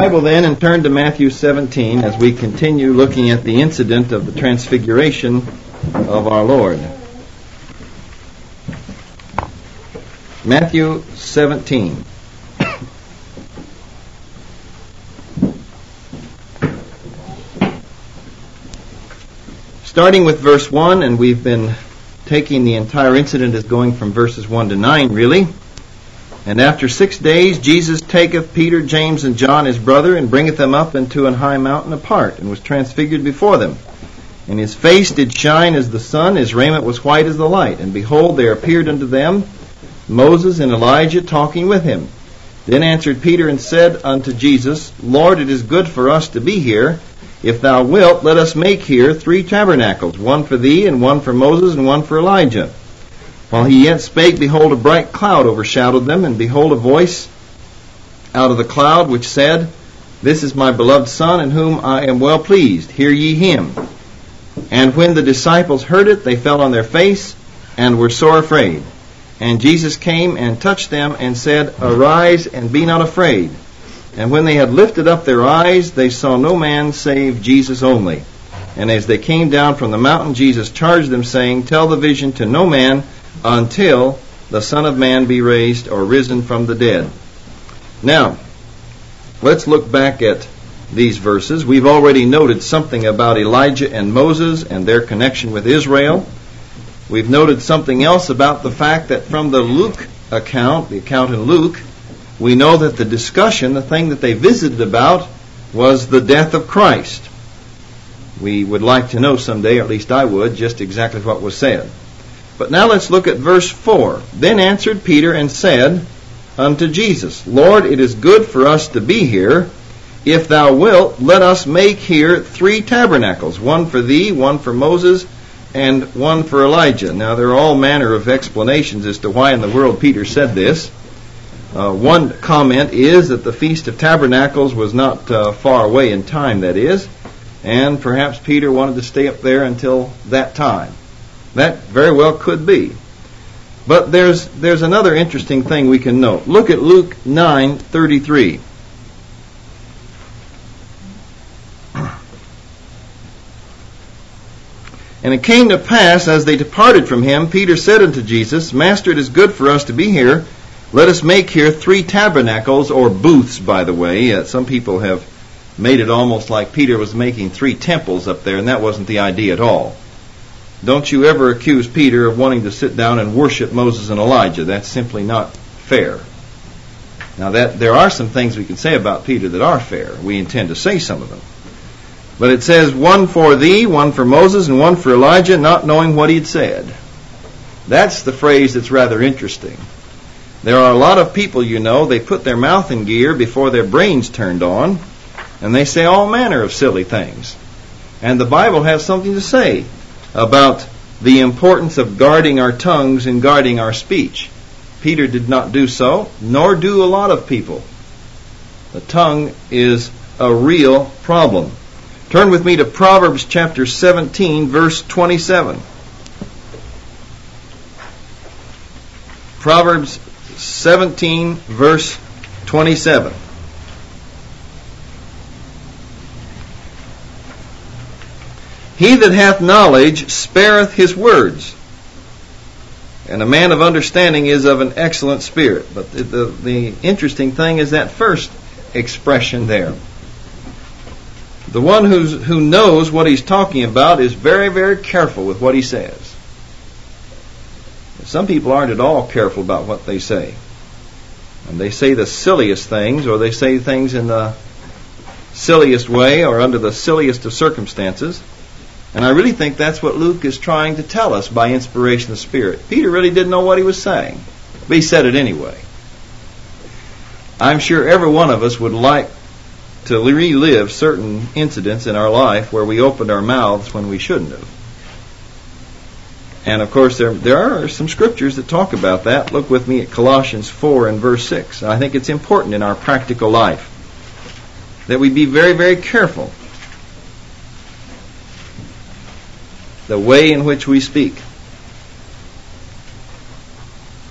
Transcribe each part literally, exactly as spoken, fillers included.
Bible then and turn to Matthew seventeen as we continue looking at the incident of the transfiguration of our Lord. Matthew seventeen. Starting with verse one, and we've been taking the entire incident as going from verses one to nine, really. And after six days Jesus taketh Peter, James, and John his brother, and bringeth them up into an high mountain apart, and was transfigured before them. And his face did shine as the sun, his raiment was white as the light. And behold, there appeared unto them Moses and Elijah talking with him. Then answered Peter and said unto Jesus, Lord, it is good for us to be here. If thou wilt, let us make here three tabernacles, one for thee, and one for Moses, and one for Elijah. While he yet spake, behold, a bright cloud overshadowed them, and behold, a voice out of the cloud which said, This is my beloved Son, in whom I am well pleased. Hear ye him. And when the disciples heard it, they fell on their face, and were sore afraid. And Jesus came and touched them, and said, Arise, and be not afraid. And when they had lifted up their eyes, they saw no man save Jesus only. And as they came down from the mountain, Jesus charged them, saying, Tell the vision to no man, until the Son of Man be raised or risen from the dead. Now, let's look back at these verses. We've already noted something about Elijah and Moses and their connection with Israel. We've noted something else about the fact that from the Luke account, the account in Luke, we know that the discussion, the thing that they visited about, was the death of Christ. We would like to know someday, or at least I would, just exactly what was said. But now let's look at verse four. Then answered Peter and said unto Jesus, Lord, it is good for us to be here. If thou wilt, let us make here three tabernacles, one for thee, one for Moses, and one for Elijah. Now there are all manner of explanations as to why in the world Peter said this. Uh, one comment is that the Feast of Tabernacles was not uh, far away in time, that is, and perhaps Peter wanted to stay up there until that time. That very well could be. But there's there's another interesting thing we can note. Look at Luke nine thirty-three. And it came to pass, as they departed from him, Peter said unto Jesus, Master, it is good for us to be here. Let us make here three tabernacles, or booths, by the way. Uh, some people have made it almost like Peter was making three temples up there, and that wasn't the idea at all. Don't you ever accuse Peter of wanting to sit down and worship Moses and Elijah. That's simply not fair. Now, that there are some things we can say about Peter that are fair. We intend to say some of them. But it says, one for thee, one for Moses, and one for Elijah, not knowing what he'd said. That's the phrase that's rather interesting. There are a lot of people, you know, they put their mouth in gear before their brains turned on, and they say all manner of silly things. And the Bible has something to say about the importance of guarding our tongues and guarding our speech. Peter did not do so, nor do a lot of people. The tongue is a real problem. Turn with me to Proverbs chapter seventeen, verse twenty-seven. Proverbs seventeen, verse twenty-seven. He that hath knowledge spareth his words, and a man of understanding is of an excellent spirit. But the, the, the interesting thing is that first expression there. The one who's, who knows what he's talking about is very, very careful with what he says. Some people aren't at all careful about what they say. And they say the silliest things, or they say things in the silliest way, or under the silliest of circumstances. And I really think that's what Luke is trying to tell us by inspiration of the Spirit. Peter really didn't know what he was saying, but he said it anyway. I'm sure every one of us would like to relive certain incidents in our life where we opened our mouths when we shouldn't have. And of course there there are some scriptures that talk about that. Look with me at Colossians four and verse six. I think it's important in our practical life that we be very, very careful the way in which we speak.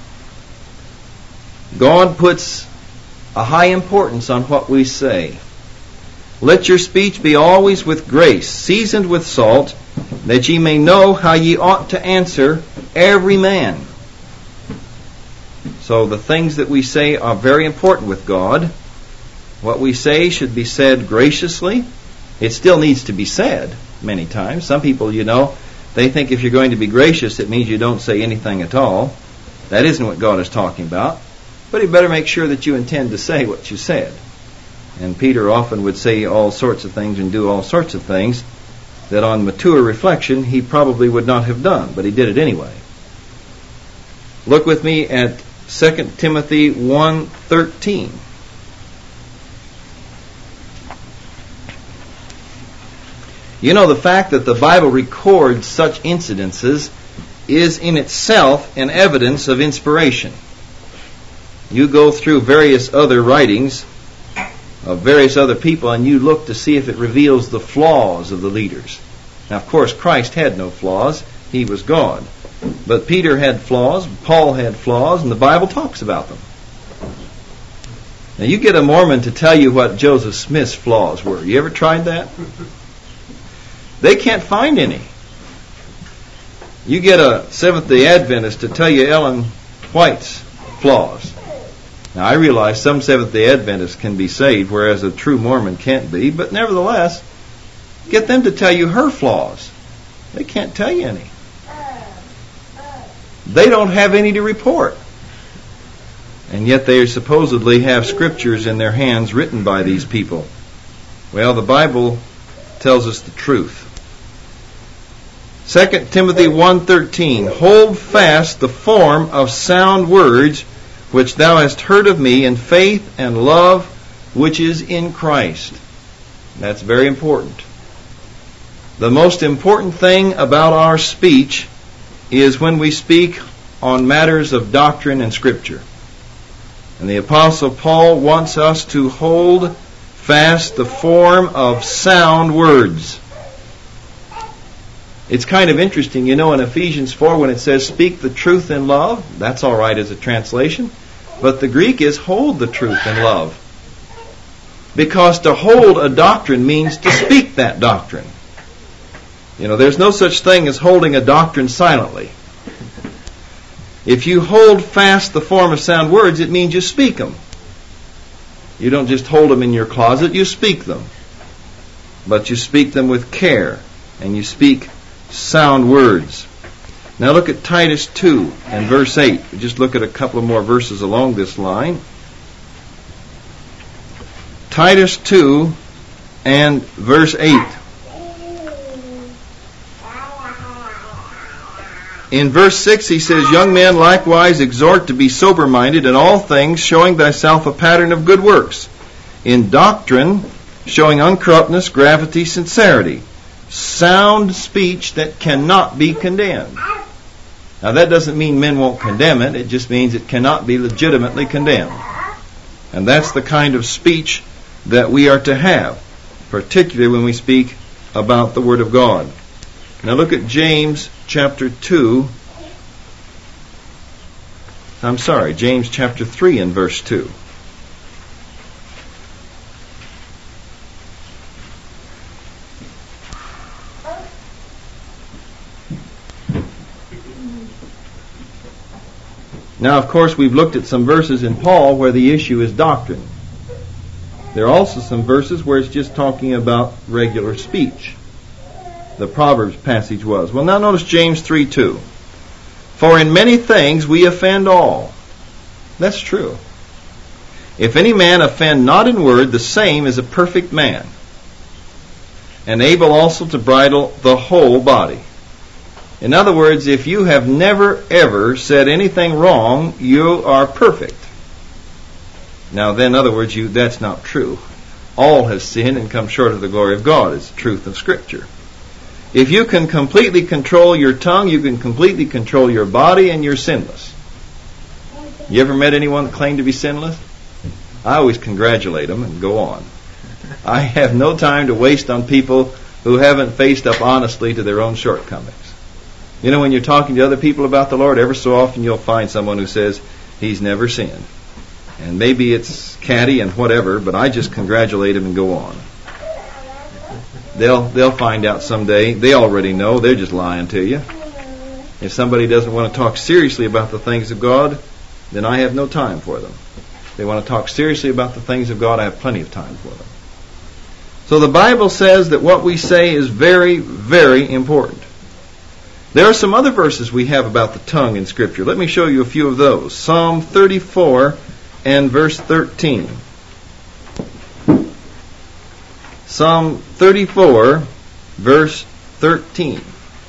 God puts a high importance on what we say. Let your speech be always with grace, seasoned with salt, that ye may know how ye ought to answer every man. So the things that we say are very important with God. What we say should be said graciously. It still needs to be said many times. Some people, you know, they think if you're going to be gracious, it means you don't say anything at all. That isn't what God is talking about. But you better make sure that you intend to say what you said. And Peter often would say all sorts of things and do all sorts of things that on mature reflection he probably would not have done, but he did it anyway. Look with me at Second Timothy one thirteen. You know, the fact that the Bible records such incidences is in itself an evidence of inspiration. You go through various other writings of various other people and you look to see if it reveals the flaws of the leaders. Now, of course, Christ had no flaws. He was God. But Peter had flaws, Paul had flaws, and the Bible talks about them. Now, you get a Mormon to tell you what Joseph Smith's flaws were. You ever tried that? They can't find any. You get a Seventh-day Adventist to tell you Ellen White's flaws. Now, I realize some Seventh-day Adventists can be saved, whereas a true Mormon can't be, but nevertheless, get them to tell you her flaws. They can't tell you any. They don't have any to report. And yet they supposedly have scriptures in their hands written by these people. Well, the Bible tells us the truth. Second Timothy one thirteen, hold fast the form of sound words which thou hast heard of me in faith and love which is in Christ. That's very important. The most important thing about our speech is when we speak on matters of doctrine and Scripture. And the Apostle Paul wants us to hold fast the form of sound words. It's kind of interesting, you know, in Ephesians four when it says speak the truth in love, that's all right as a translation. But the Greek is hold the truth in love. Because to hold a doctrine means to speak that doctrine. You know, there's no such thing as holding a doctrine silently. If you hold fast the form of sound words, it means you speak them. You don't just hold them in your closet, you speak them. But you speak them with care, and you speak sound words. Now look at Titus two and verse eight. Just look at a couple of more verses along this line. Titus two and verse eight. In verse six he says, young men likewise exhort to be sober-minded in all things, showing thyself a pattern of good works. In doctrine, showing uncorruptness, gravity, sincerity. Sound speech that cannot be condemned. Now that doesn't mean men won't condemn it. It just means it cannot be legitimately condemned. And that's the kind of speech that we are to have, particularly when we speak about the Word of God. Now look at James chapter two. I'm sorry, James chapter three and verse two. Now, of course, we've looked at some verses in Paul where the issue is doctrine. There are also some verses where it's just talking about regular speech. The Proverbs passage was. Well, now notice James three two. For in many things we offend all. That's true. If any man offend not in word, the same is a perfect man, and able also to bridle the whole body. In other words, if you have never ever said anything wrong, you are perfect. Now then, in other words, you that's not true. All have sinned and come short of the glory of God. It's the truth of Scripture. If you can completely control your tongue, you can completely control your body, and you're sinless. You ever met anyone that claimed to be sinless? I always congratulate them and go on. I have no time to waste on people who haven't faced up honestly to their own shortcomings. You know, when you're talking to other people about the Lord, ever so often you'll find someone who says, he's never sinned. And maybe it's catty and whatever, but I just congratulate him and go on. They'll they'll find out someday. They already know. They're just lying to you. If somebody doesn't want to talk seriously about the things of God, then I have no time for them. If they want to talk seriously about the things of God, I have plenty of time for them. So the Bible says that what we say is very, very important. There are some other verses we have about the tongue in Scripture. Let me show you a few of those. Psalm thirty-four and verse thirteen. Psalm thirty-four, verse thirteen.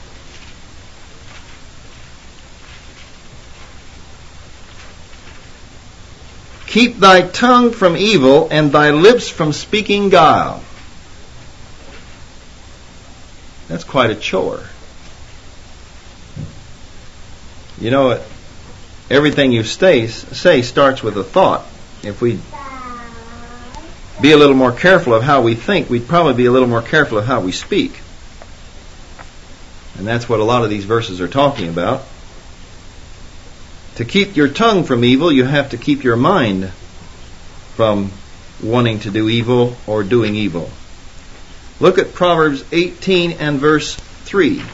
Keep thy tongue from evil and thy lips from speaking guile. That's quite a chore. You know, everything you say, say starts with a thought. If we be a little more careful of how we think, we'd probably be a little more careful of how we speak. And that's what a lot of these verses are talking about. To keep your tongue from evil, you have to keep your mind from wanting to do evil or doing evil. Look at Proverbs eighteen and verse three.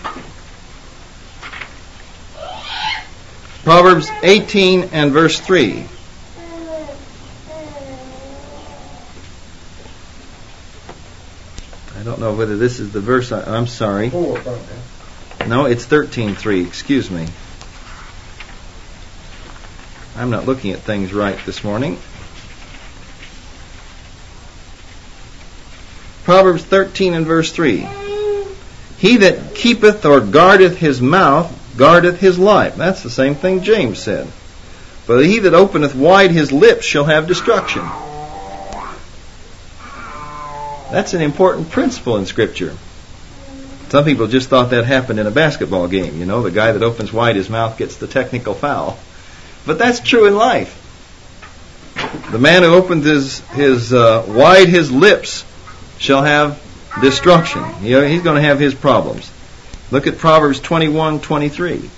Proverbs eighteen and verse three. I don't know whether this is the verse. I, I'm sorry. No, it's thirteen three. Excuse me. I'm not looking at things right this morning. Proverbs thirteen and verse three. He that keepeth or guardeth his mouth guardeth his life. That's the same thing James said. But he that openeth wide his lips shall have destruction. That's an important principle in Scripture. Some people just thought that happened in a basketball game. You know, the guy that opens wide his mouth gets the technical foul. But that's true in life. The man who opens his, his uh, wide his lips shall have destruction. You know, he's going to have his problems. Look at Proverbs twenty-one twenty-three.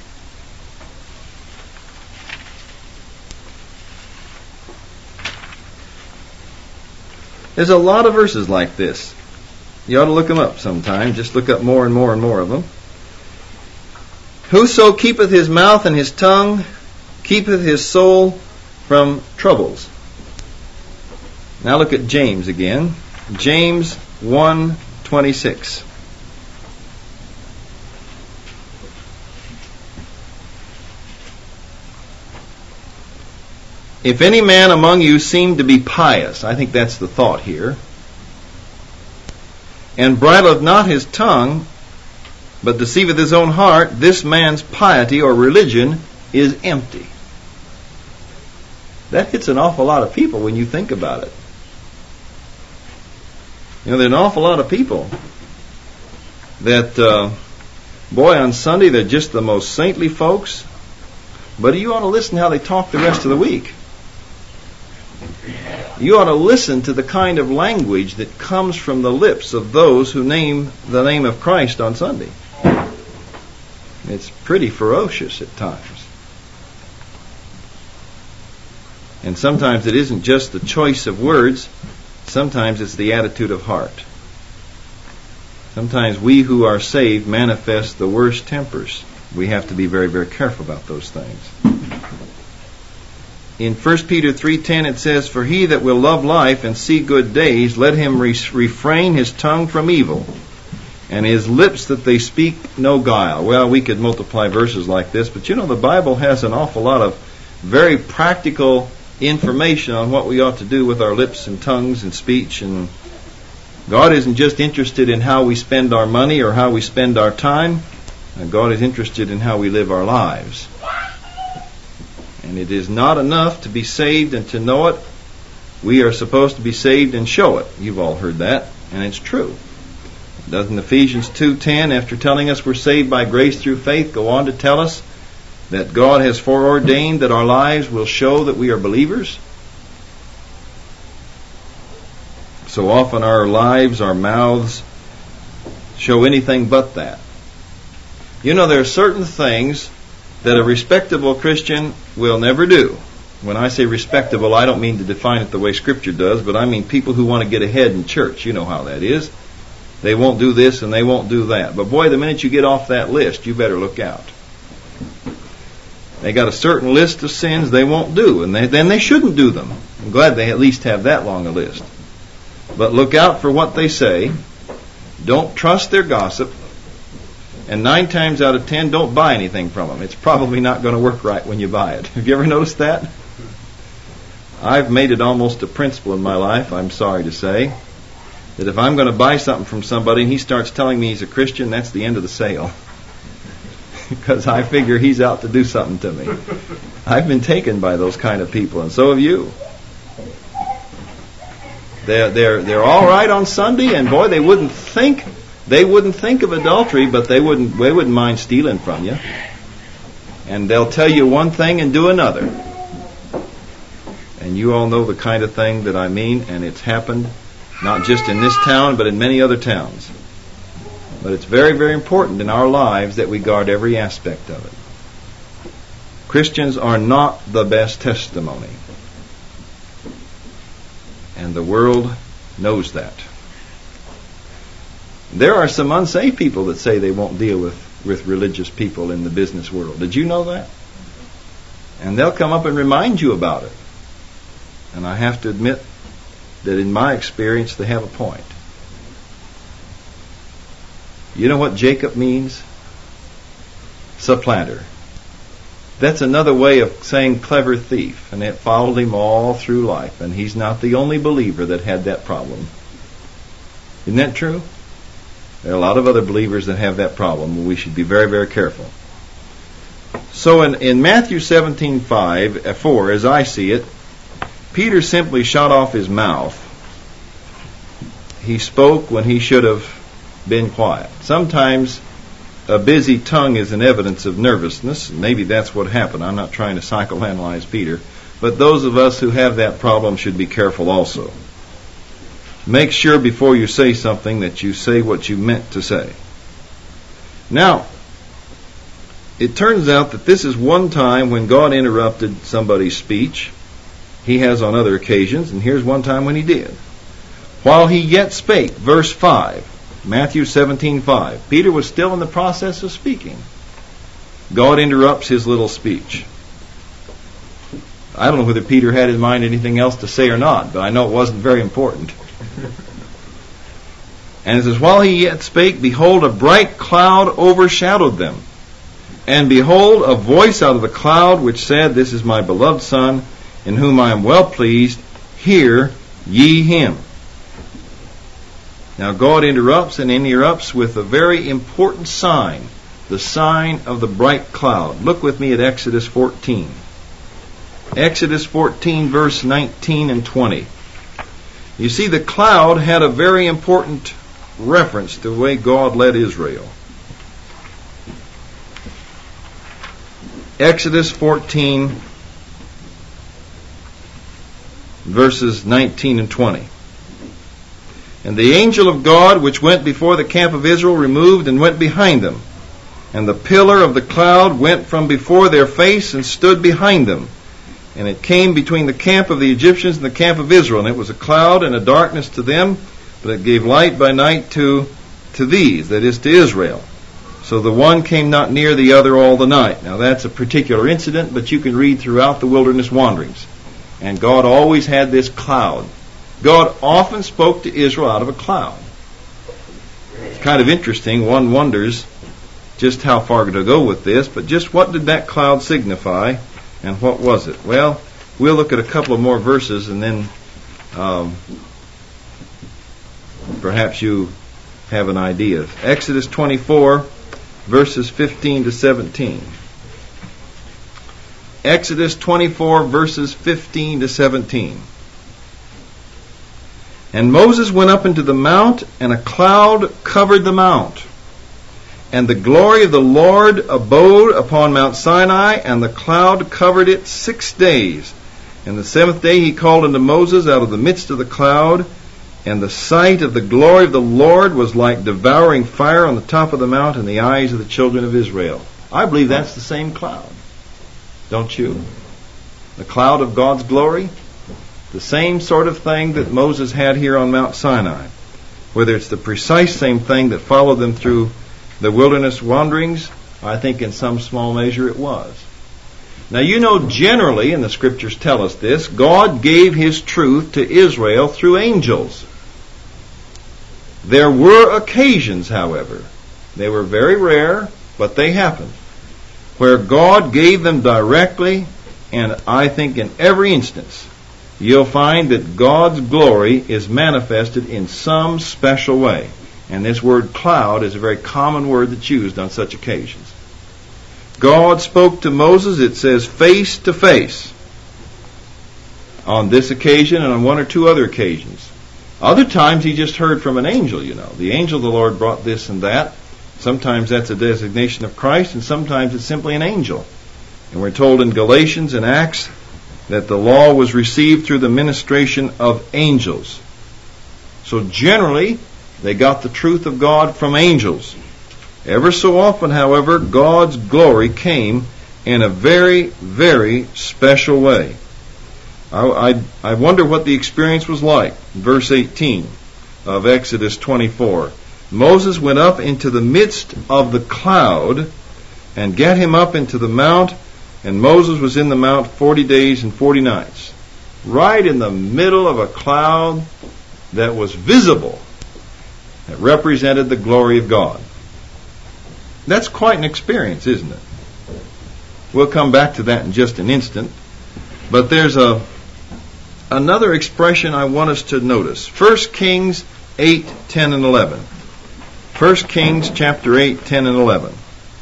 There's a lot of verses like this. You ought to look them up sometime. Just look up more and more and more of them. Whoso keepeth his mouth and his tongue keepeth his soul from troubles. Now look at James again. James one twenty-six. If any man among you seem to be pious, I think that's the thought here, and bridleth not his tongue, but deceiveth his own heart, this man's piety or religion is empty. That hits an awful lot of people when you think about it. You know, there are an awful lot of people that, uh, boy, on Sunday they're just the most saintly folks, but you ought to listen to how they talk the rest of the week. You ought to listen to the kind of language that comes from the lips of those who name the name of Christ on Sunday. It's pretty ferocious at times. And sometimes it isn't just the choice of words. Sometimes it's the attitude of heart. Sometimes we who are saved manifest the worst tempers. We have to be very, very careful about those things. In First Peter three ten it says, For he that will love life and see good days, let him re- refrain his tongue from evil, and his lips that they speak no guile. Well, we could multiply verses like this, but you know the Bible has an awful lot of very practical information on what we ought to do with our lips and tongues and speech. And God isn't just interested in how we spend our money or how we spend our time. God is interested in how we live our lives. And it is not enough to be saved and to know it. We are supposed to be saved and show it. You've all heard that, and it's true. Doesn't Ephesians two ten, after telling us we're saved by grace through faith, go on to tell us that God has foreordained that our lives will show that we are believers? So often our lives, our mouths, show anything but that. You know, there are certain things that a respectable Christian will never do. When I say respectable, I don't mean to define it the way Scripture does, but I mean people who want to get ahead in church. You know how that is. They won't do this and they won't do that. But boy, the minute you get off that list, you better look out. They got a certain list of sins they won't do, and they, then they shouldn't do them. I'm glad they at least have that long a list. But look out for what they say. Don't trust their gossip. And nine times out of ten, don't buy anything from them. It's probably not going to work right when you buy it. Have you ever noticed that? I've made it almost a principle in my life, I'm sorry to say, that if I'm going to buy something from somebody and he starts telling me he's a Christian, that's the end of the sale. Because I figure he's out to do something to me. I've been taken by those kind of people, and so have you. They're they're they're all right on Sunday, and boy, they wouldn't think they wouldn't think of adultery, but they wouldn't they wouldn't mind stealing from you. And they'll tell you one thing and do another. And you all know the kind of thing that I mean, and it's happened not just in this town, but in many other towns. But it's very, very important in our lives that we guard every aspect of it. Christians are not the best testimony. And the world knows that. There are some unsaved people that say they won't deal with, with religious people in the business world. Did you know that? And they'll come up and remind you about it. And I have to admit that in my experience they have a point. You know what Jacob means? Supplanter. That's another way of saying clever thief, and it followed him all through life, and he's not the only believer that had that problem. Isn't that true? There are a lot of other believers that have that problem, and we should be very, very careful. So in, in Matthew seventeen five, uh, four, as I see it, Peter simply shot off his mouth. He spoke when he should have been quiet. Sometimes a busy tongue is an evidence of nervousness. Maybe that's what happened. I'm not trying to psychoanalyze Peter. But those of us who have that problem should be careful also. Make sure before you say something that you say what you meant to say. Now, it turns out that this is one time when God interrupted somebody's speech. He has on other occasions, and here's one time when he did. While he yet spake, verse five, Matthew seventeen five. Peter was still in the process of speaking. God interrupts his little speech. I don't know whether Peter had in mind anything else to say or not, but I know it wasn't very important. And it says, while he yet spake, behold, a bright cloud overshadowed them. And behold, a voice out of the cloud which said, This is my beloved Son, in whom I am well pleased. Hear ye him. Now God interrupts, and interrupts with a very important sign, the sign of the bright cloud. Look with me at Exodus fourteen. Exodus fourteen, verse nineteen and twenty. You see, the cloud had a very important reference to the way God led Israel. Exodus fourteen, verses nineteen and twenty. And the angel of God, which went before the camp of Israel, removed and went behind them. And the pillar of the cloud went from before their face and stood behind them. And it came between the camp of the Egyptians and the camp of Israel. And it was a cloud and a darkness to them, but it gave light by night to, to these, that is, to Israel. So the one came not near the other all the night. Now that's a particular incident, but you can read throughout the wilderness wanderings. And God always had this cloud. God often spoke to Israel out of a cloud. It's kind of interesting. One wonders just how far to go with this, but just what did that cloud signify, and what was it? Well, we'll look at a couple of more verses, and then um, perhaps you have an idea. Exodus twenty-four, verses fifteen to seventeen. Exodus twenty-four, verses fifteen to seventeen. And Moses went up into the mount, and a cloud covered the mount. And the glory of the Lord abode upon Mount Sinai, and the cloud covered it six days. And the seventh day he called unto Moses out of the midst of the cloud, and the sight of the glory of the Lord was like devouring fire on the top of the mount in the eyes of the children of Israel. I believe that's the same cloud. Don't you? The cloud of God's glory? The same sort of thing that Moses had here on Mount Sinai. whether it's the precise same thing that followed them through the wilderness wanderings, I think in some small measure it was. Now you know generally, and the Scriptures tell us this, God gave His truth to Israel through angels. There were occasions, however, they were very rare, but they happened, where God gave them directly, and I think in every instance, you'll find that God's glory is manifested in some special way. And this word cloud is a very common word that's used on such occasions. God spoke to Moses, it says, face to face. On this occasion and on one or two other occasions. Other times he just heard from an angel, you know. The angel of the Lord brought this and that. Sometimes that's a designation of Christ, and sometimes it's simply an angel. And we're told in Galatians and Acts that the law was received through the ministration of angels. So generally, they got the truth of God from angels. Ever so often, however, God's glory came in a very, very special way. I, I, I wonder what the experience was like. Verse eighteen of Exodus twenty-four. Moses went up into the midst of the cloud and gat him up into the mount, and Moses was in the mount forty days and forty nights. Right in the middle of a cloud that was visible, that represented the glory of God. That's quite an experience, isn't it? We'll come back to that in just an instant. But there's a another expression I want us to notice. First Kings eight, ten, and eleven. First Kings chapter eight, ten, and eleven.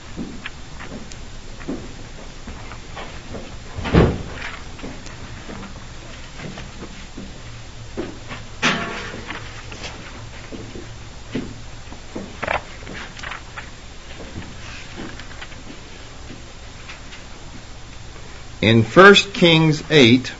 In First Kings eight,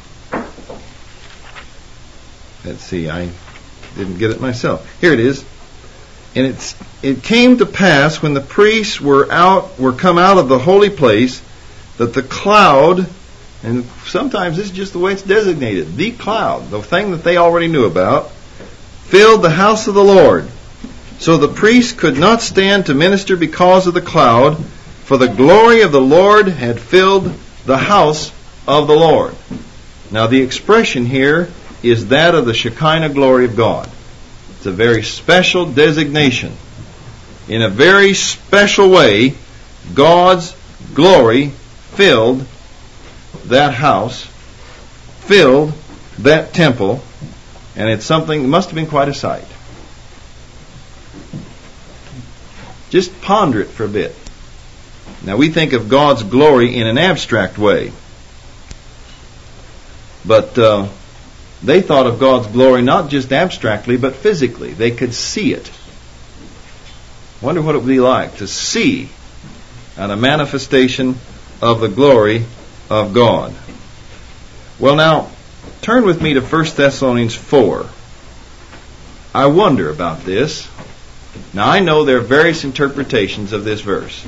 let's see, I didn't get it myself. Here it is. And it's, it came to pass when the priests were out, were come out of the holy place, that the cloud, and sometimes this is just the way it's designated, the cloud, the thing that they already knew about, filled the house of the Lord. So the priests could not stand to minister because of the cloud, for the glory of the Lord had filled the house of the Lord. Now the expression here is that of the Shekinah glory of God. It's a very special designation. In a very special way, God's glory filled that house, filled that temple, and it's something, it must have been quite a sight. Just ponder it for a bit. Now we think of God's glory in an abstract way. But uh, they thought of God's glory not just abstractly, but physically. They could see it. Wonder what it would be like to see and a manifestation of the glory of God. Well now, turn with me to First Thessalonians four. I wonder about this. Now I know there are various interpretations of this verse.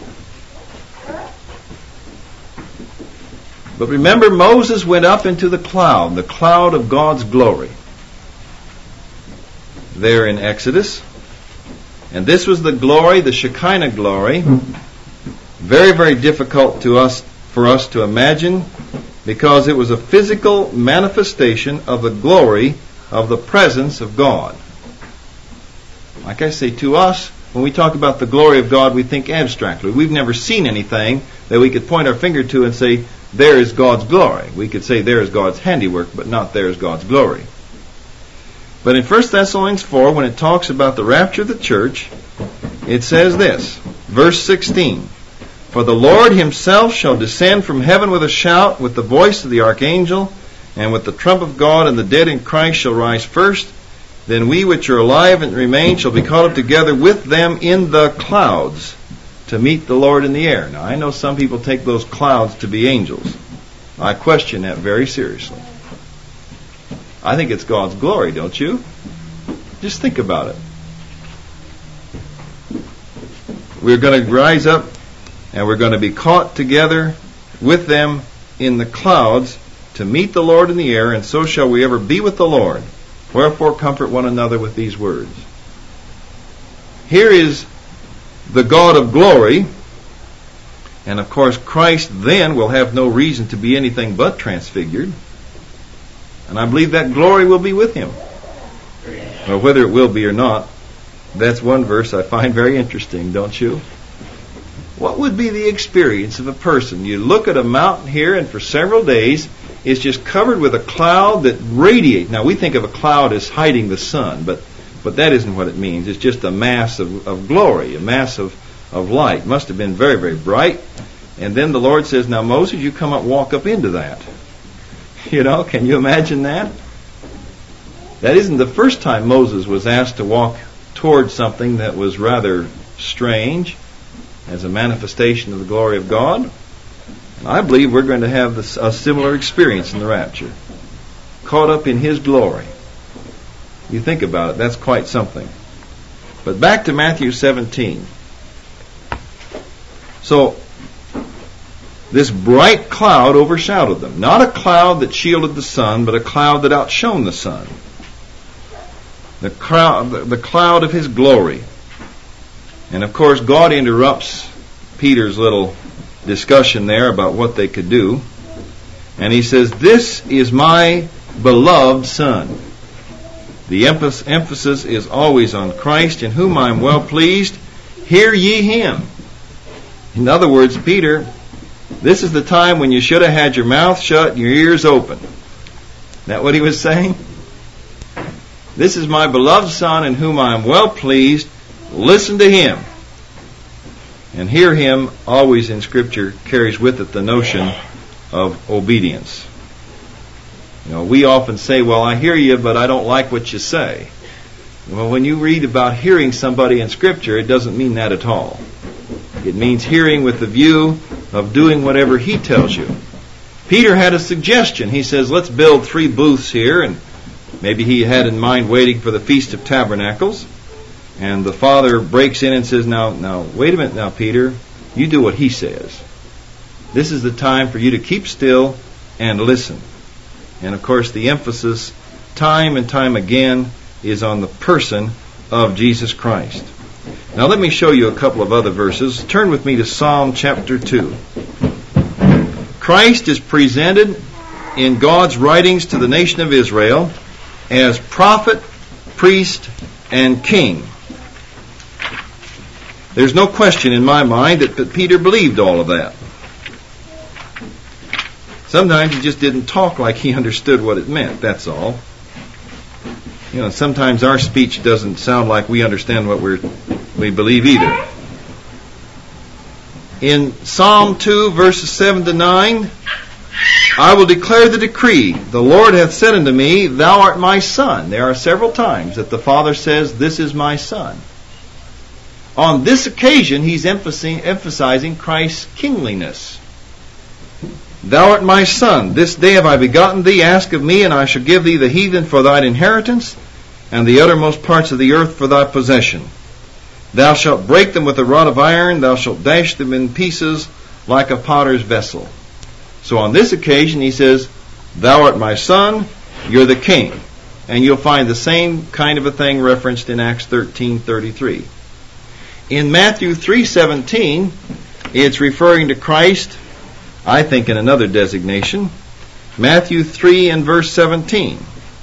But remember, Moses went up into the cloud, the cloud of God's glory, there in Exodus. And this was the glory, the Shekinah glory. Very, very difficult to us, for us to imagine, because it was a physical manifestation of the glory of the presence of God. Like I say, to us, when we talk about the glory of God, we think abstractly. We've never seen anything that we could point our finger to and say, there is God's glory. We could say there is God's handiwork, but not there is God's glory. But in First Thessalonians four, when it talks about the rapture of the church, it says this, verse sixteen, for the Lord himself shall descend from heaven with a shout, with the voice of the archangel, and with the trump of God, and the dead in Christ shall rise first. Then we which are alive and remain shall be caught up together with them in the clouds, to meet the Lord in the air. Now, I know some people take those clouds to be angels. I question that very seriously. I think it's God's glory, don't you? Just think about it. We're going to rise up and we're going to be caught together with them in the clouds to meet the Lord in the air, and so shall we ever be with the Lord. Wherefore comfort one another with these words. here is the God of glory, and of course Christ then will have no reason to be anything but transfigured, and I believe that glory will be with him. Well, whether it will be or not, that's one verse I find very interesting, don't you? What would be the experience of a person? You look at a mountain here, and for several days it's just covered with a cloud that radiates. Now we think of a cloud as hiding the sun, but but that isn't what it means. It's just a mass of, of glory, a mass of, of light. Must have been very, very bright. And then the Lord says, now Moses, you come up, walk up into that. You know, can you imagine that? That isn't the first time Moses was asked to walk toward something that was rather strange as a manifestation of the glory of God. And I believe we're going to have this, a similar experience in the rapture. Caught up in His glory. You think about it, that's quite something. But back to Matthew seventeen. So, this bright cloud overshadowed them. Not a cloud that shielded the sun, but a cloud that outshone the sun. The cloud, the cloud of His glory. And of course, God interrupts Peter's little discussion there about what they could do. And He says, this is my beloved Son. The emphasis is always on Christ, in whom I am well pleased. Hear ye Him. In other words, Peter, this is the time when you should have had your mouth shut and your ears open. Is that what he was saying? This is my beloved Son, in whom I am well pleased. Listen to Him. And hear Him always in Scripture carries with it the notion of obedience. You know, we often say, well, I hear you, but I don't like what you say. Well, when you read about hearing somebody in Scripture, it doesn't mean that at all. It means hearing with the view of doing whatever He tells you. Peter had a suggestion. He says, let's build three booths here, and maybe he had in mind waiting for the Feast of Tabernacles. And the Father breaks in and says, now, now, wait a minute now, Peter. You do what He says. This is the time for you to keep still and listen. And of course, the emphasis, time and time again, is on the person of Jesus Christ. Now let me show you a couple of other verses. Turn with me to Psalm chapter two. Christ is presented in God's writings to the nation of Israel as prophet, priest, and king. There's no question in my mind that, that Peter believed all of that. Sometimes he just didn't talk like he understood what it meant, that's all. You know, sometimes our speech doesn't sound like we understand what we're, we believe either. In Psalm two, verses seven to nine, I will declare the decree. The Lord hath said unto me, Thou art my Son. There are several times that the Father says, This is my Son. On this occasion, He's emphasizing Christ's kingliness. Thou art my Son. This day have I begotten thee. Ask of me, and I shall give thee the heathen for thine inheritance, and the uttermost parts of the earth for thy possession. Thou shalt break them with a rod of iron. Thou shalt dash them in pieces like a potter's vessel. So on this occasion, He says, Thou art my Son, you're the king. And you'll find the same kind of a thing referenced in Acts thirteen thirty-three. In Matthew three seventeen, it's referring to Christ, I think, in another designation. Matthew three and verse seventeen.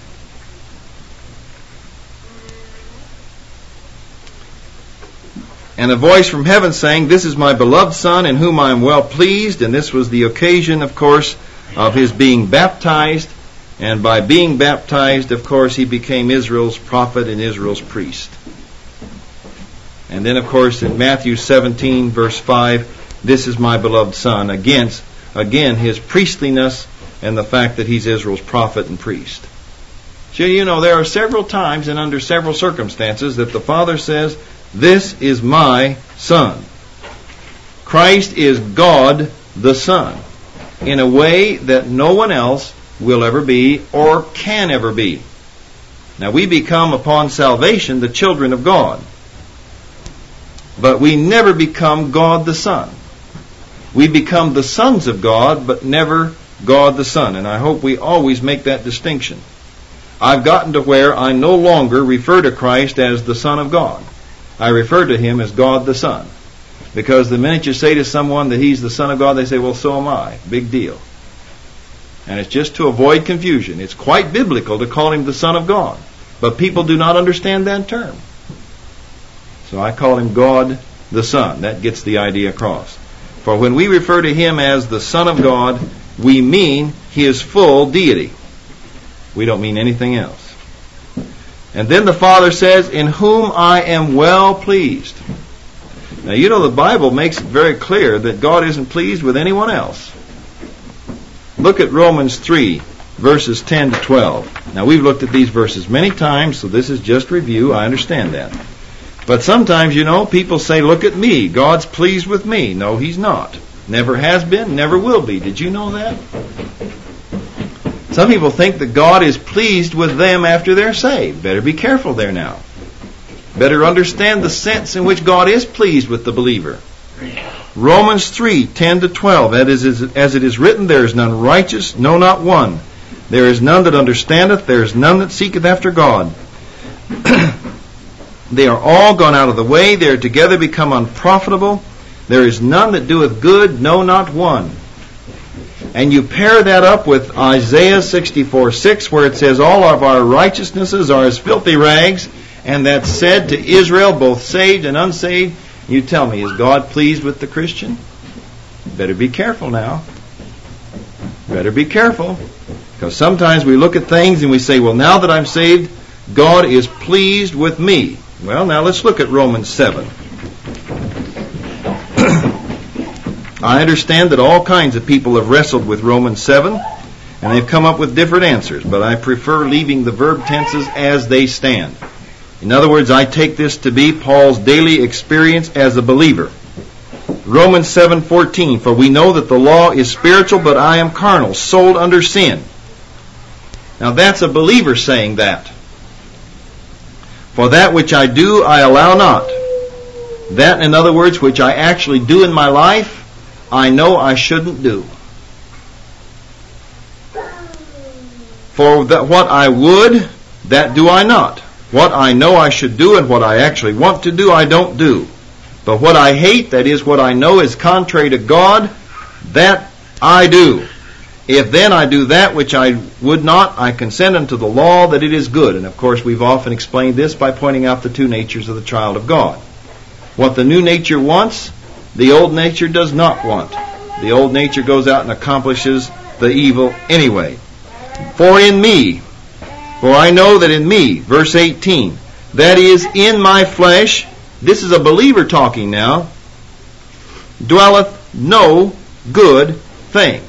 And a voice from heaven saying, This is my beloved Son, in whom I am well pleased. And this was the occasion, of course, of His being baptized. And by being baptized, of course, He became Israel's prophet and Israel's priest. And then, of course, in Matthew seventeen, verse five, This is my beloved Son. Again, again, His priestliness and the fact that He's Israel's prophet and priest. So, you know, there are several times and under several circumstances that the Father says, This is my Son. Christ is God the Son in a way that no one else will ever be or can ever be. Now, we become upon salvation the children of God. But we never become God the Son. We become the sons of God, but never God the Son. And I hope we always make that distinction. I've gotten to where I no longer refer to Christ as the Son of God. I refer to him as God the Son. Because the minute you say to someone that he's the Son of God, they say, well, so am I. Big deal. And it's just to avoid confusion. It's quite biblical to call him the Son of God. But people do not understand that term. So I call him God the Son. That gets the idea across. For when we refer to him as the Son of God, we mean his full deity. We don't mean anything else. And then the Father says, in whom I am well pleased. Now, you know the Bible makes it very clear that God isn't pleased with anyone else. Look at Romans three, verses ten to twelve. Now, we've looked at these verses many times, so this is just review. I understand that. But sometimes, you know, people say, look at me. God's pleased with me. No, he's not. Never has been, never will be. Did you know that? Some people think that God is pleased with them after they're saved. Better be careful there now. Better understand the sense in which God is pleased with the believer. Romans three, ten to twelve. That is, as it is written, there is none righteous, no, not one. There is none that understandeth, there is none that seeketh after God. They are all gone out of the way, they are together become unprofitable. There is none that doeth good, no, not one. And you pair that up with Isaiah sixty-four six, where it says, all of our righteousnesses are as filthy rags, and that's said to Israel, both saved and unsaved. You tell me, is God pleased with the Christian? Better be careful now. Better be careful. Because sometimes we look at things and we say, well, now that I'm saved, God is pleased with me. Well, now let's look at Romans seven. I understand that all kinds of people have wrestled with Romans seven, and they've come up with different answers, but I prefer leaving the verb tenses as they stand. In other words, I take this to be Paul's daily experience as a believer. Romans seven fourteen, for we know that the law is spiritual, but I am carnal, sold under sin. Now that's a believer saying that. For that which I do, I allow not. That, in other words, which I actually do in my life, I know I shouldn't do. For that what I would, that do I not. What I know I should do and what I actually want to do, I don't do. But what I hate, that is what I know is contrary to God, that I do. If then I do that which I would not, I consent unto the law that it is good. And of course we've often explained this by pointing out the two natures of the child of God. What the new nature wants, the old nature does not want. The old nature goes out and accomplishes the evil anyway. For in me, for I know that in me, verse eighteen, that is in my flesh, this is a believer talking now, dwelleth no good thing.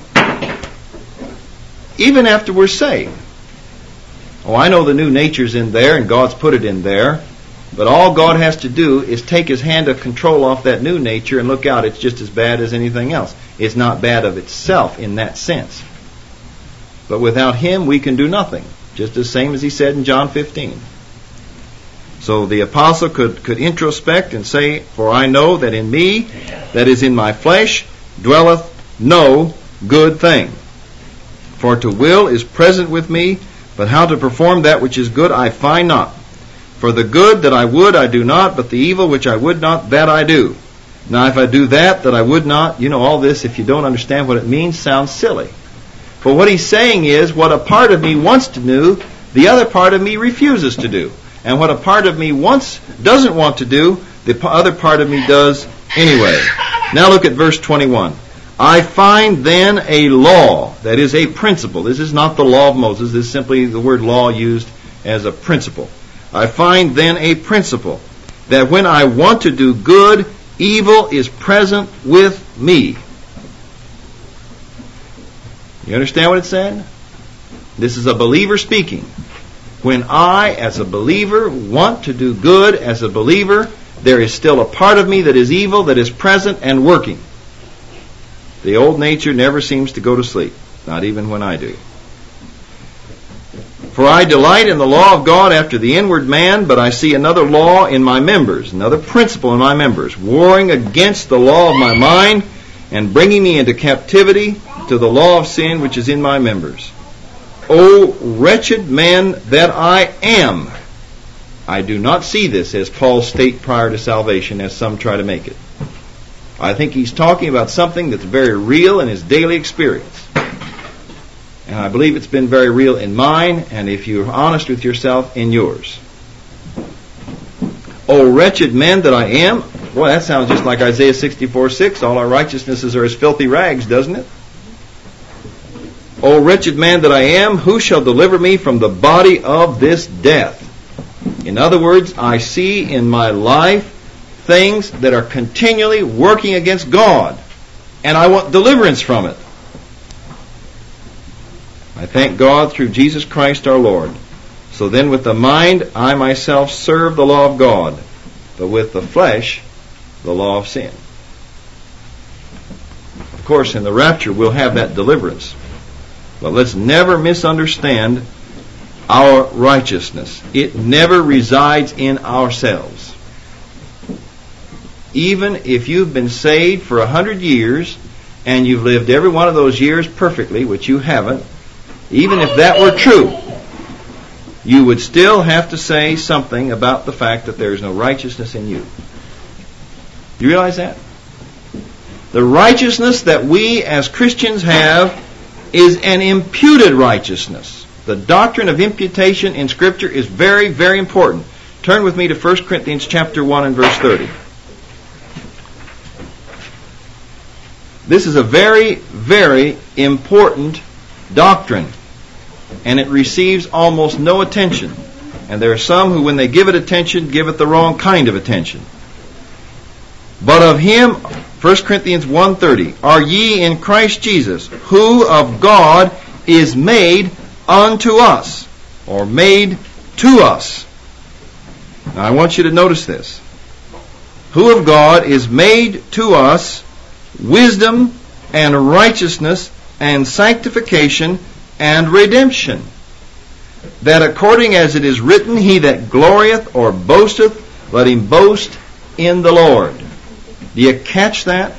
Even after we're saved. Oh, I know the new nature's in there and God's put it in there, but all God has to do is take his hand of control off that new nature and look out, it's just as bad as anything else. It's not bad of itself in that sense. But without him, we can do nothing. Just the same as he said in John fifteen. So the apostle could, could introspect and say, for I know that in me, that is in my flesh, dwelleth no good thing. For to will is present with me, but how to perform that which is good I find not. For the good that I would I do not, but the evil which I would not, that I do. Now if I do that that I would not, you know, all this, if you don't understand what it means, sounds silly. But what he's saying is, what a part of me wants to do, the other part of me refuses to do. And what a part of me wants, doesn't want to do, the other part of me does anyway. Now look at verse twenty-one. I find then a law, that is a principle. This is not the law of Moses, this is simply the word law used as a principle. I find then a principle, that when I want to do good, evil is present with me. You understand what it's saying? This is a believer speaking. When I, as a believer, want to do good as a believer, there is still a part of me that is evil, that is present and working. The old nature never seems to go to sleep, not even when I do. For I delight in the law of God after the inward man, but I see another law in my members, another principle in my members, warring against the law of my mind and bringing me into captivity to the law of sin which is in my members. O wretched man that I am, I do not see this as Paul's state prior to salvation, as some try to make it. I think he's talking about something that's very real in his daily experience. And I believe it's been very real in mine, and if you're honest with yourself, in yours. O wretched man that I am. Boy, that sounds just like Isaiah sixty-four six. All our righteousnesses are as filthy rags, doesn't it? O wretched man that I am, who shall deliver me from the body of this death? In other words, I see in my life things that are continually working against God, and I want deliverance from it. I thank God through Jesus Christ our Lord. So then with the mind, I myself serve the law of God, but with the flesh, the law of sin. Of course, in the rapture, we'll have that deliverance. But let's never misunderstand our righteousness. It never resides in ourselves. Even if you've been saved for a hundred years, and you've lived every one of those years perfectly, which you haven't, even if that were true, you would still have to say something about the fact that there is no righteousness in you. Do you realize that? The righteousness that we as Christians have is an imputed righteousness. The doctrine of imputation in Scripture is very, very important. Turn with me to First Corinthians chapter one and verse thirty. This is a very, very important doctrine, and it receives almost no attention. And there are some who, when they give it attention, give it the wrong kind of attention. But of him, First Corinthians one thirty, are ye in Christ Jesus, who of God is made unto us, or made to us. Now I want you to notice this. Who of God is made to us wisdom and righteousness and sanctification and redemption, that according as it is written, he that glorieth or boasteth, let him boast in the Lord. Do you catch that?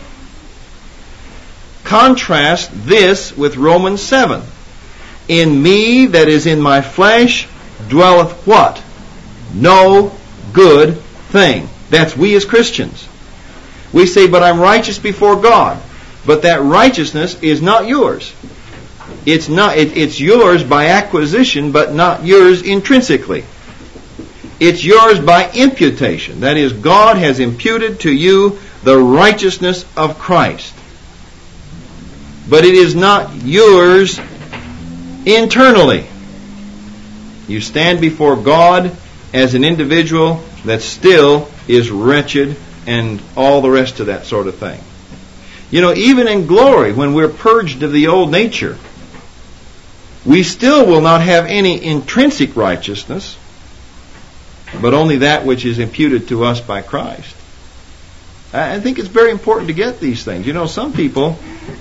Contrast this with Romans seven. In me that is in my flesh dwelleth what? No good thing. That's we as Christians. We say, but I'm righteous before God. But that righteousness is not yours. It's not. It, it's yours by acquisition, but not yours intrinsically. It's yours by imputation. That is, God has imputed to you the righteousness of Christ. But it is not yours internally. You stand before God as an individual that still is wretched and all the rest of that sort of thing. You know, even in glory, when we're purged of the old nature, we still will not have any intrinsic righteousness, but only that which is imputed to us by Christ. I think it's very important to get these things. You know, some people,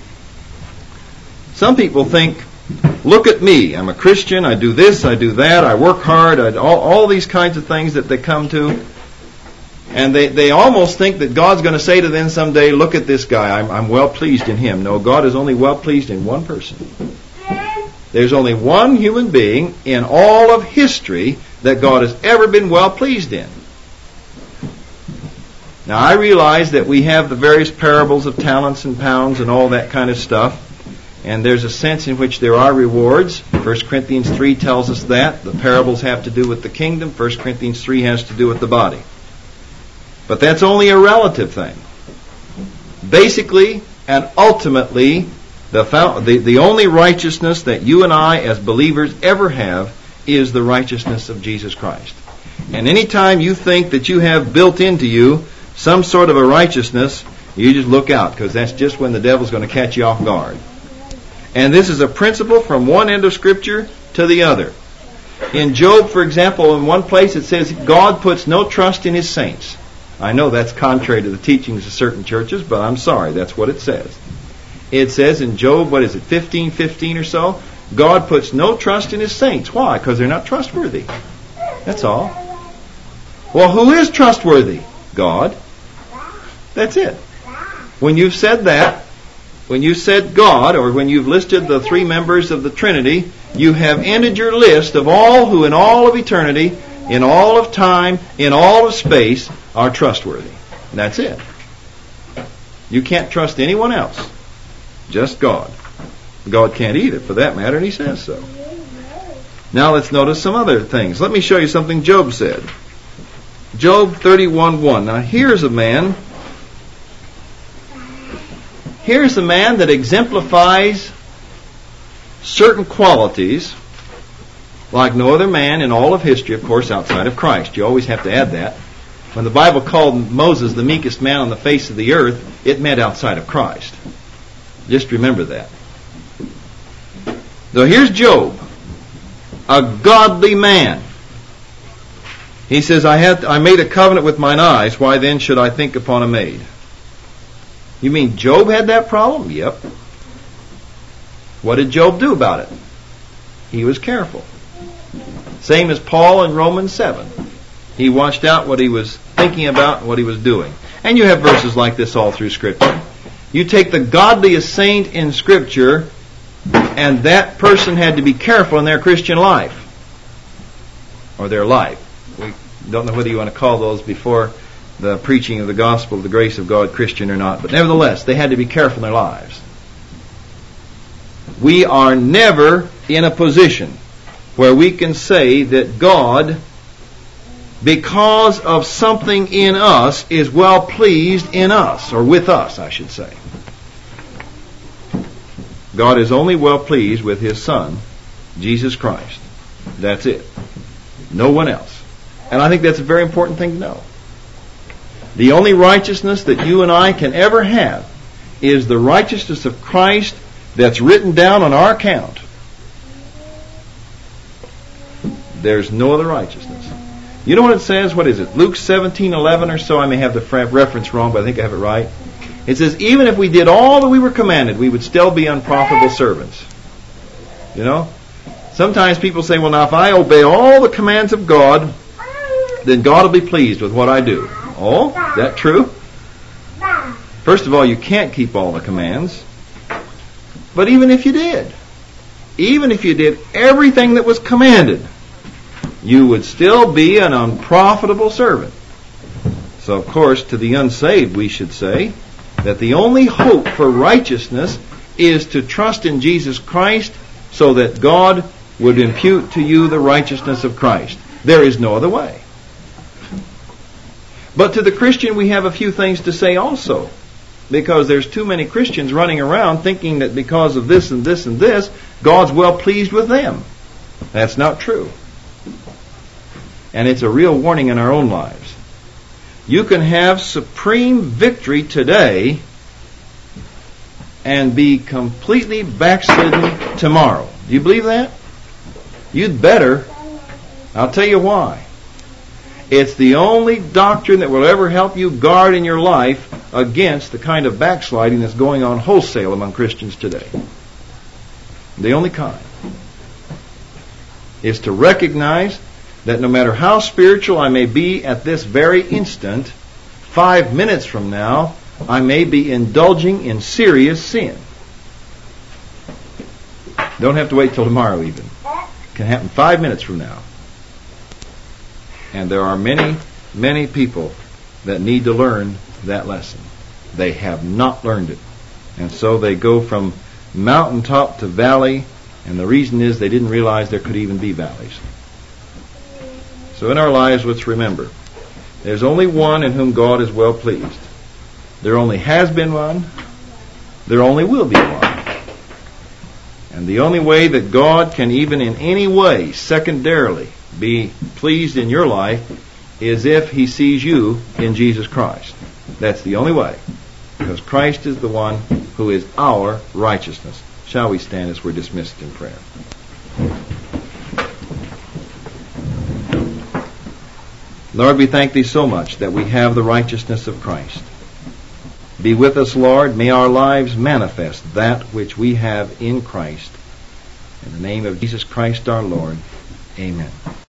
some people think, look at me, I'm a Christian, I do this, I do that, I work hard, I, all, all these kinds of things that they come to. And they, they almost think that God's going to say to them someday, look at this guy, I'm, I'm well pleased in him. No, God is only well pleased in one person. There's only one human being in all of history that God has ever been well pleased in. Now I realize that we have the various parables of talents and pounds and all that kind of stuff. And there's a sense in which there are rewards. First Corinthians three tells us that. The parables have to do with the kingdom. First Corinthians three has to do with the body. But that's only a relative thing. Basically and ultimately, the, the, the only righteousness that you and I as believers ever have is the righteousness of Jesus Christ. And any time you think that you have built into you some sort of a righteousness, you just look out, because that's just when the devil's going to catch you off guard. And this is a principle from one end of Scripture to the other. In Job, for example, in one place it says God puts no trust in His saints. I know that's contrary to the teachings of certain churches, but I'm sorry, that's what it says. It says in Job, what is it, fifteen fifteen or so, God puts no trust in His saints. Why? Because they're not trustworthy. That's all. Well, who is trustworthy? God. That's it. When you've said that, when you said God, or when you've listed the three members of the Trinity, you have ended your list of all who in all of eternity in all of time, in all of space, are trustworthy. And that's it. You can't trust anyone else. Just God. God can't either, for that matter, and He says so. Now let's notice some other things. Let me show you something Job said. Job thirty-one one. Now here's a man, here's a man that exemplifies certain qualities like no other man in all of history, of course, outside of Christ. You always have to add that. When the Bible called Moses the meekest man on the face of the earth, it meant outside of Christ. Just remember that. So here's Job, a godly man. He says, I had I made a covenant with mine eyes, why then should I think upon a maid? You mean Job had that problem? Yep. What did Job do about it? He was careful. Same as Paul in Romans seven. He watched out what he was thinking about and what he was doing. And you have verses like this all through Scripture. You take the godliest saint in Scripture, and that person had to be careful in their Christian life. Or their life. We don't know whether you want to call those before the preaching of the gospel of the grace of God Christian or not. But nevertheless, they had to be careful in their lives. We are never in a position where we can say that God, because of something in us, is well pleased in us, or with us, I should say. God is only well pleased with His Son, Jesus Christ. That's it. No one else. And I think that's a very important thing to know. The only righteousness that you and I can ever have is the righteousness of Christ that's written down on our account. There's no other righteousness. You know what it says? What is it? Luke seventeen eleven or so. I may have the reference wrong, but I think I have it right. It says, even if we did all that we were commanded, we would still be unprofitable servants. You know? Sometimes people say, well, now if I obey all the commands of God, then God will be pleased with what I do. Oh, is that true? First of all, you can't keep all the commands. But even if you did, even if you did everything that was commanded, you would still be an unprofitable servant. So, of course, to the unsaved, we should say that the only hope for righteousness is to trust in Jesus Christ so that God would impute to you the righteousness of Christ. There is no other way. But to the Christian, we have a few things to say also. Because there's too many Christians running around thinking that because of this and this and this, God's well pleased with them. That's not true. And it's a real warning in our own lives. You can have supreme victory today and be completely backslidden tomorrow. Do you believe that? You'd better. I'll tell you why. It's the only doctrine that will ever help you guard in your life against the kind of backsliding that's going on wholesale among Christians today. The only kind is to recognize that no matter how spiritual I may be at this very instant, five minutes from now, I may be indulging in serious sin. Don't have to wait till tomorrow even. It can happen five minutes from now. And there are many, many people that need to learn that lesson. They have not learned it. And so they go from mountaintop to valley, and the reason is they didn't realize there could even be valleys. So in our lives, let's remember, there's only one in whom God is well pleased. There only has been one. There only will be one. And the only way that God can even in any way, secondarily, be pleased in your life is if He sees you in Jesus Christ. That's the only way. Because Christ is the one who is our righteousness. Shall we stand as we're dismissed in prayer? Lord, we thank Thee so much that we have the righteousness of Christ. Be with us, Lord. May our lives manifest that which we have in Christ. In the name of Jesus Christ our Lord. Amen.